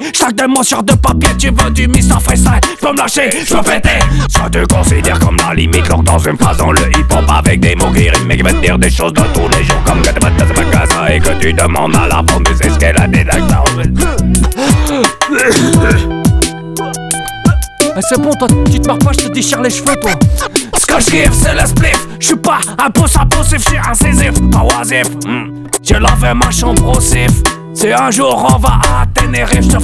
Chaque démon sur de papier, tu veux du Mr Freestyle. J'peux me lâcher, j'peux péter. Soit tu considères comme la limite lors dans une phrase dans le hip-hop avec des mots qui riment mais qui veulent dire des choses de tous les jours. Comme que tu vas te casa et que tu demandes à la femme, tu sais ce qu'elle a dit là-dedans. C'est bon, toi, tu te marres pas, je te déchire les cheveux, toi. Ce que j'kiffe, c'est le spliff. J'suis pas un pouce impulsif, j'suis incisif, pas oisif. J'ai lavé ma chambre au sif. Si un jour on va à Tenerife,